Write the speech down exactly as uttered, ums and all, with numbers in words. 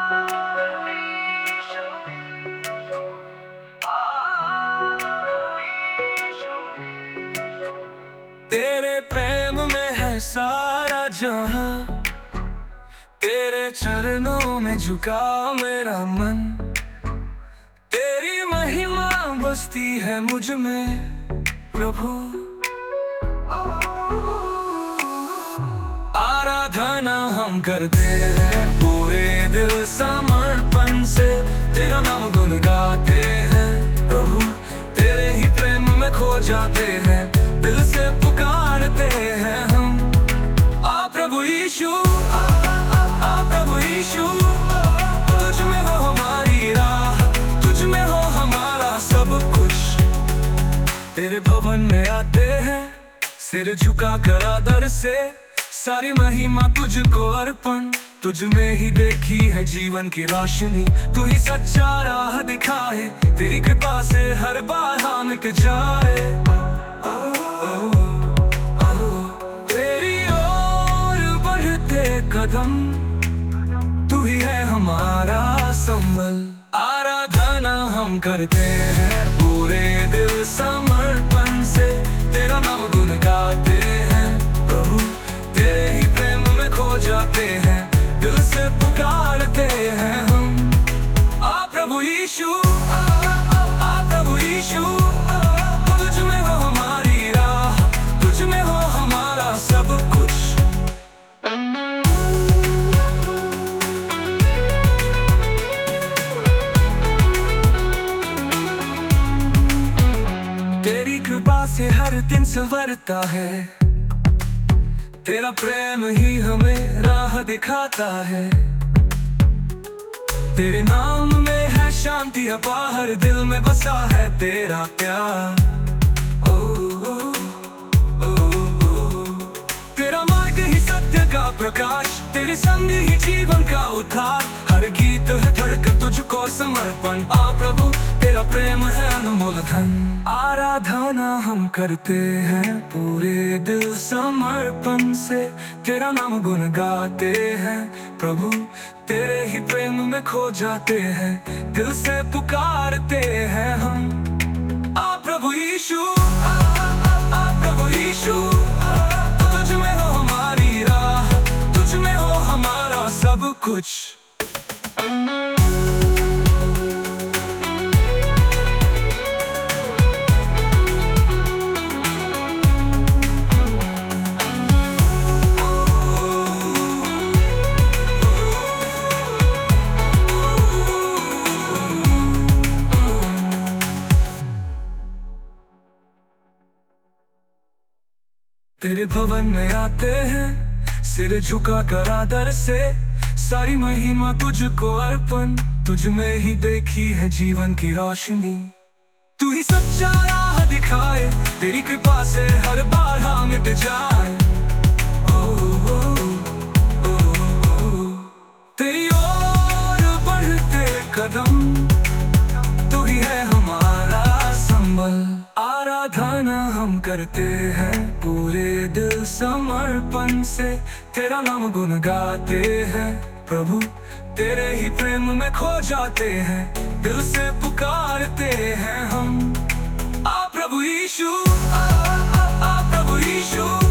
तेरे प्रेम में है सारा जहां, तेरे चरणों में झुका मेरा मन। तेरी महिमा बसती है मुझ में प्रभु। आराधना हम करते हैं पूरे दिल समर्पण से, तेरा नाम गुन गाते हैं प्रभु। तेरे ही प्रेम में खो जाते हैं, दिल से पुकारते हैं हम। आ प्रभु यीशु, आ, आ, आ प्रभु यीशु, तुझ में हो हमारी राह, तुझ में हो हमारा सब कुछ। तेरे भवन में आते हैं सिर झुका कर आदर से, सारी महिमा तुझको अर्पण। तुझ में ही देखी है जीवन की रोशनी, तू ही सच्चा राह दिखाए। तेरी कृपा से हर बाधा मिट जाए। तेरी ओर बढ़ते कदम, तू ही है हमारा संबल। आराधना हम करते हैं पूरे दिल समर्पण से, तेरा नाम गुन गाते हैं प्रभु। तेरे ही प्रेम में खो जाते हैं, दिल से पुकारते हैं हम। आ प्रभु यीशु, आ, आ, आ प्रभु यीशु, तुझ में हो हमारी राह, तुझ में हो हमारा सब कुछ। तेरी कृपा से हर दिन संवरता है, तेरा प्रेम ही हमें राह दिखाता है। तेरे नाम में है शांति अपार, दिल में बसा है तेरा प्यार। ओ, ओ, ओ, ओ, तेरा मार्ग ही सत्य का प्रकाश, तेरे संग ही जीवन का उद्धार। हर गीत है धड़कन तुझको समर्पण। आ प्रभु तेरा प्रेम है अनमोल धन। आराधना हम करते हैं पूरे दिल समर्पण से, तेरा नाम गुन गाते हैं प्रभु। तेरे ही प्रेम में खो जाते हैं, दिल से पुकारते हैं हम। आ प्रभु यीशु, आ, आ, आ प्रभु यीशु, तुझ में हो हमारी राह, तुझ में हो हमारा सब कुछ। तेरे भवन में आते हैं सिर झुका कर आदर से, सारी महिमा तुझको अर्पण। तुझ में ही देखी है जीवन की रोशनी, तू ही सच्चा राह दिखाए। तेरी कृपा से हर बाधा मिट जाए। ओ, ओ, ओ, ओ, तेरी ओर बढ़ते कदम, तू ही है हमारा संबल। आराधना हम करते हैं पूरे दिल समर्पण से, तेरा नाम गुन गाते हैं प्रभु। तेरे ही प्रेम में खो जाते हैं, दिल से पुकारते हैं हम। आ प्रभु यीशु, आ, आ, आ प्रभु यीशु,